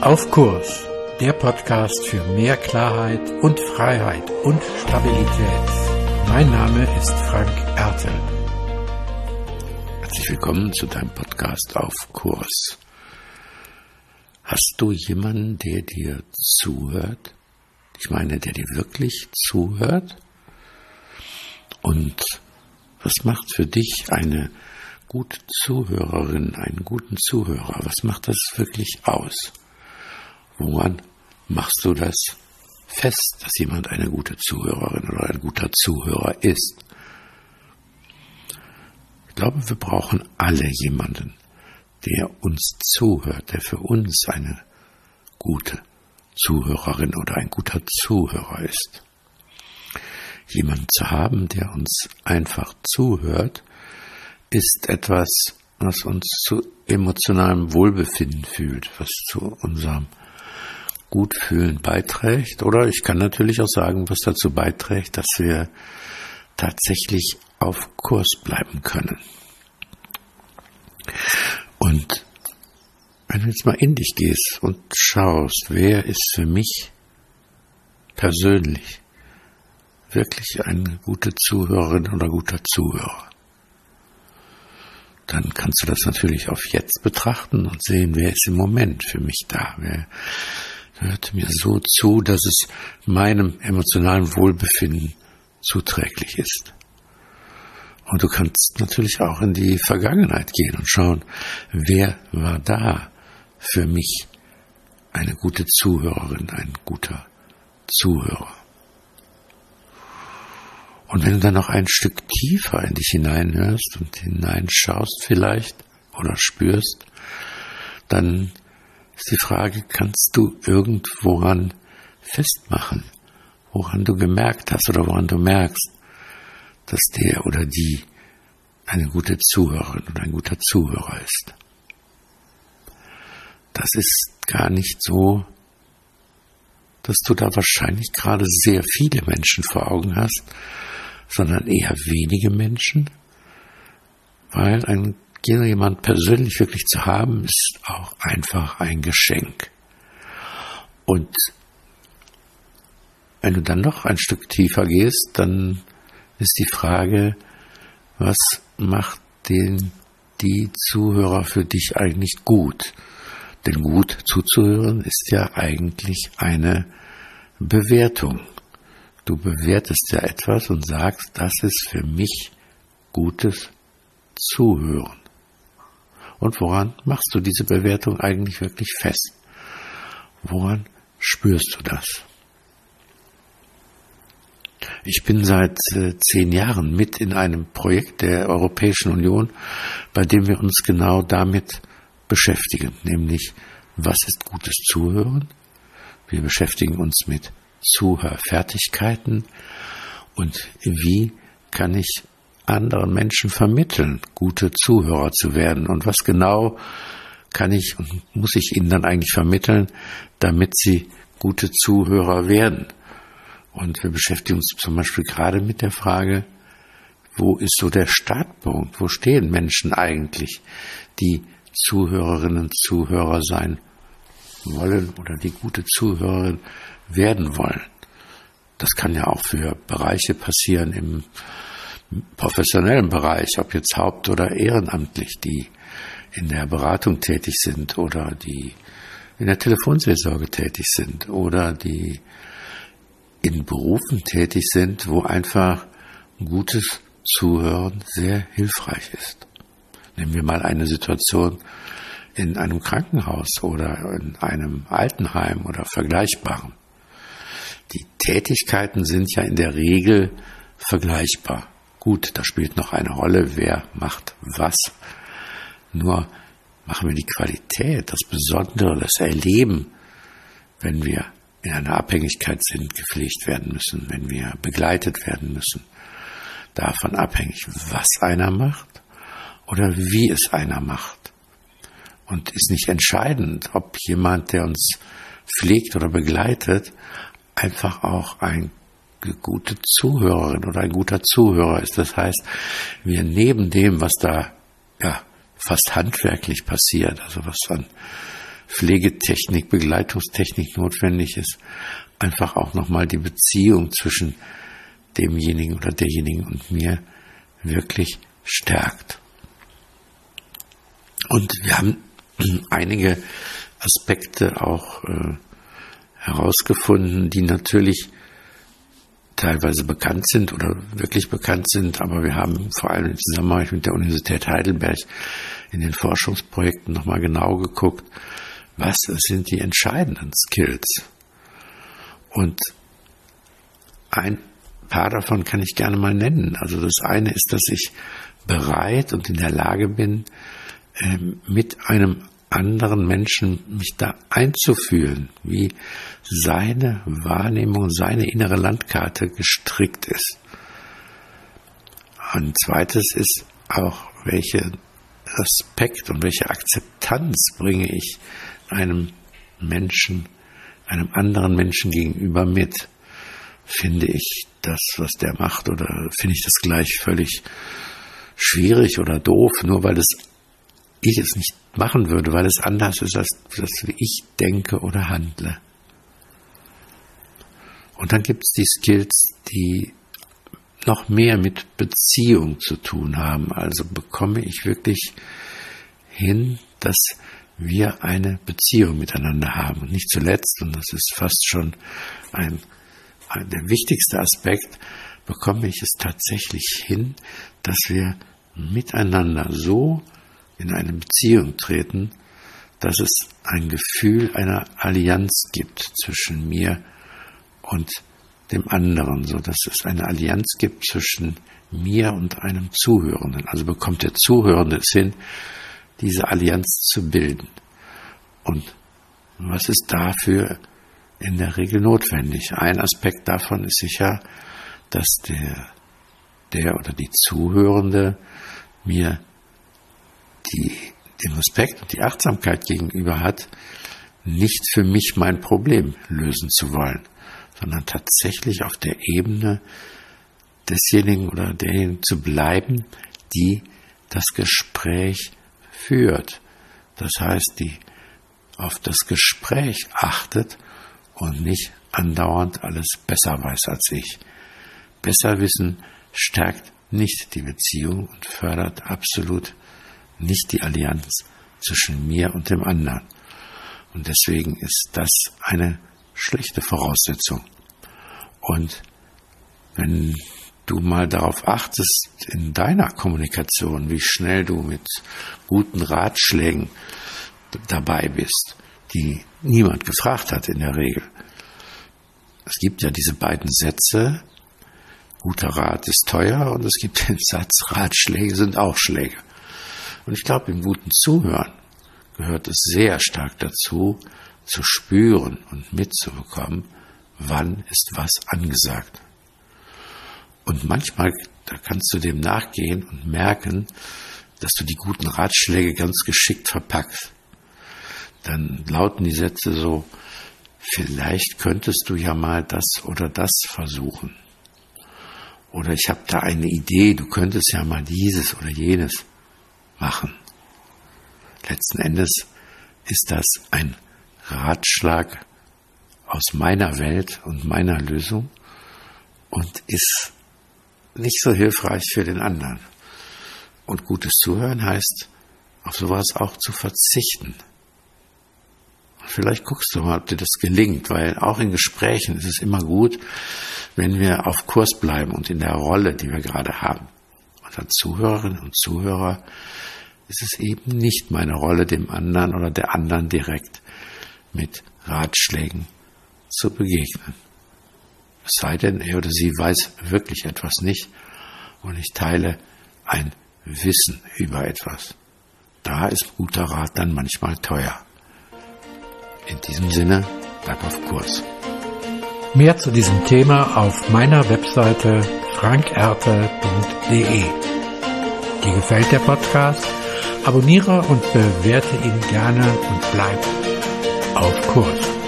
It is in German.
Auf Kurs, der Podcast für mehr Klarheit und Freiheit und Stabilität. Mein Name ist Frank Ertel. Herzlich willkommen zu deinem Podcast Auf Kurs. Hast du jemanden, der dir zuhört? Ich meine, der dir wirklich zuhört? Und was macht für dich eine gute Zuhörerin, einen guten Zuhörer? Was macht das wirklich aus? Woran machst du das fest, dass jemand eine gute Zuhörerin oder ein guter Zuhörer ist? Ich glaube, wir brauchen alle jemanden, der uns zuhört, der für uns eine gute Zuhörerin oder ein guter Zuhörer ist. Jemanden zu haben, der uns einfach zuhört, ist etwas, was uns zu emotionalem Wohlbefinden fühlt, was zu unserem Gutfühlen beiträgt. Oder ich kann natürlich auch sagen, was dazu beiträgt, dass wir tatsächlich auf Kurs bleiben können. Und wenn du jetzt mal in dich gehst und schaust, wer ist für mich persönlich wirklich eine gute Zuhörerin oder guter Zuhörer, dann kannst du das natürlich auf jetzt betrachten und sehen, wer ist im Moment für mich da, wer hört mir so zu, dass es meinem emotionalen Wohlbefinden zuträglich ist. Und du kannst natürlich auch in die Vergangenheit gehen und schauen, wer war da für mich eine gute Zuhörerin, ein guter Zuhörer. Und wenn du dann noch ein Stück tiefer in dich hineinhörst und hineinschaust vielleicht oder spürst, dann ist die Frage, kannst du irgendworan festmachen, woran du gemerkt hast oder woran du merkst, dass der oder die eine gute Zuhörerin oder ein guter Zuhörer ist. Das ist gar nicht so, dass du da wahrscheinlich gerade sehr viele Menschen vor Augen hast, sondern eher wenige Menschen, weil jemand persönlich wirklich zu haben, ist auch einfach ein Geschenk. Und wenn du dann noch ein Stück tiefer gehst, dann ist die Frage, was macht die Zuhörer für dich eigentlich gut? Denn gut zuzuhören ist ja eigentlich eine Bewertung. Du bewertest ja etwas und sagst, das ist für mich gutes Zuhören. Und woran machst du diese Bewertung eigentlich wirklich fest? Woran spürst du das? Ich bin seit 10 Jahren mit in einem Projekt der Europäischen Union, bei dem wir uns genau damit beschäftigen, nämlich was ist gutes Zuhören? Wir beschäftigen uns mit Zuhörfertigkeiten und wie kann ich anderen Menschen vermitteln, gute Zuhörer zu werden und was genau kann ich und muss ich ihnen dann eigentlich vermitteln, damit sie gute Zuhörer werden. Und wir beschäftigen uns zum Beispiel gerade mit der Frage, wo ist so der Startpunkt, wo stehen Menschen eigentlich, die Zuhörerinnen und Zuhörer sein wollen oder die gute Zuhörerin werden wollen. Das kann ja auch für Bereiche passieren im professionellen Bereich, ob jetzt haupt- oder ehrenamtlich, die in der Beratung tätig sind oder die in der Telefonseelsorge tätig sind oder die in Berufen tätig sind, wo einfach gutes Zuhören sehr hilfreich ist. Nehmen wir mal eine Situation in einem Krankenhaus oder in einem Altenheim oder Vergleichbarem. Die Tätigkeiten sind ja in der Regel vergleichbar. Gut, da spielt noch eine Rolle, wer macht was. Nur machen wir die Qualität, das Besondere, das Erleben, wenn wir in einer Abhängigkeit sind, gepflegt werden müssen, wenn wir begleitet werden müssen, davon abhängig, was einer macht oder wie es einer macht. Und ist nicht entscheidend, ob jemand, der uns pflegt oder begleitet, einfach auch ein gute Zuhörerin oder ein guter Zuhörer ist. Das heißt, wir neben dem, was da fast handwerklich passiert, also was an Pflegetechnik, Begleitungstechnik notwendig ist, einfach auch nochmal die Beziehung zwischen demjenigen oder derjenigen und mir wirklich stärkt. Und wir haben einige Aspekte auch herausgefunden, die natürlich teilweise bekannt sind oder wirklich bekannt sind, aber wir haben vor allem im Zusammenhang mit der Universität Heidelberg in den Forschungsprojekten nochmal genau geguckt, was sind die entscheidenden Skills. Und ein paar davon kann ich gerne mal nennen. Also das eine ist, dass ich bereit und in der Lage bin, mit einem anderen Menschen mich da einzufühlen, wie seine Wahrnehmung, seine innere Landkarte gestrickt ist. Ein zweites ist auch, welchen Respekt und welche Akzeptanz bringe ich einem Menschen, einem anderen Menschen gegenüber mit. Finde ich das, was der macht, oder finde ich das gleich völlig schwierig oder doof, nur weil ich es nicht machen würde, weil es anders ist, als wie ich denke oder handle. Und dann gibt es die Skills, die noch mehr mit Beziehung zu tun haben. Also bekomme ich wirklich hin, dass wir eine Beziehung miteinander haben. Und nicht zuletzt, und das ist fast schon der wichtigste Aspekt, bekomme ich es tatsächlich hin, dass wir miteinander so in eine Beziehung treten, dass es ein Gefühl einer Allianz gibt zwischen mir und dem anderen, so dass es eine Allianz gibt zwischen mir und einem Zuhörenden. Also bekommt der Zuhörende es hin, diese Allianz zu bilden. Und was ist dafür in der Regel notwendig? Ein Aspekt davon ist sicher, dass der oder die Zuhörende mir den Respekt und die Achtsamkeit gegenüber hat, nicht für mich mein Problem lösen zu wollen, sondern tatsächlich auf der Ebene desjenigen oder derjenigen zu bleiben, die das Gespräch führt. Das heißt, die auf das Gespräch achtet und nicht andauernd alles besser weiß als ich. Besserwissen stärkt nicht die Beziehung und fördert absolut nicht die Allianz zwischen mir und dem anderen. Und deswegen ist das eine schlechte Voraussetzung. Und wenn du mal darauf achtest in deiner Kommunikation, wie schnell du mit guten Ratschlägen dabei bist, die niemand gefragt hat in der Regel. Es gibt ja diese beiden Sätze, guter Rat ist teuer, und es gibt den Satz, Ratschläge sind auch Schläge. Und ich glaube, im guten Zuhören gehört es sehr stark dazu, zu spüren und mitzubekommen, wann ist was angesagt. Und manchmal, da kannst du dem nachgehen und merken, dass du die guten Ratschläge ganz geschickt verpackst. Dann lauten die Sätze so, vielleicht könntest du ja mal das oder das versuchen. Oder ich habe da eine Idee, du könntest ja mal dieses oder jenes machen. Letzten Endes ist das ein Ratschlag aus meiner Welt und meiner Lösung und ist nicht so hilfreich für den anderen. Und gutes Zuhören heißt, auf sowas auch zu verzichten. Vielleicht guckst du mal, ob dir das gelingt, weil auch in Gesprächen ist es immer gut, wenn wir auf Kurs bleiben und in der Rolle, die wir gerade haben. Und als Zuhörerinnen und Zuhörer ist es eben nicht meine Rolle, dem anderen oder der anderen direkt mit Ratschlägen zu begegnen. Es sei denn, er oder sie weiß wirklich etwas nicht und ich teile ein Wissen über etwas. Da ist guter Rat dann manchmal teuer. In diesem Sinne, bleib auf Kurs. Mehr zu diesem Thema auf meiner Webseite frankerte.de. Dir gefällt der Podcast? Abonniere und bewerte ihn gerne und bleib auf Kurs.